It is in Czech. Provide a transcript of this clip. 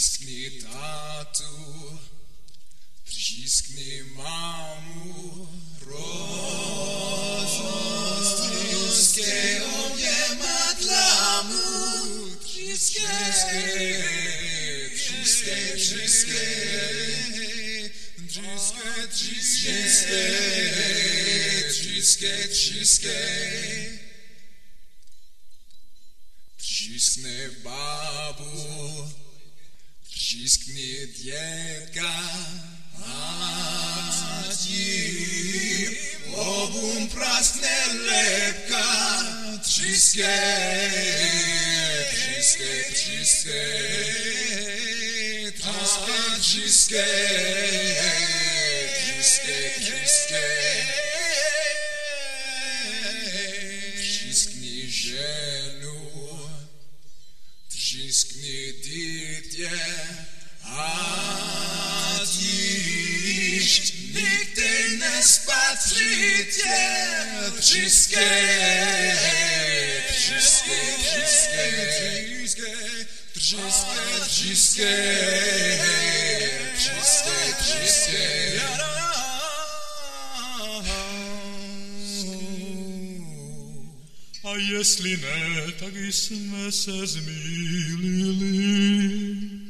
Třískni tátu, třískni mámu, rozostřískej oběma dlamu, třískej, třískni bábu, třískni dětka, a ti obum praskne lepka, třískej, třískni ženu, třískni dítě, a tíž nikdy nespatříte, třískej, A jestli ne, tak jsme se zmýlili.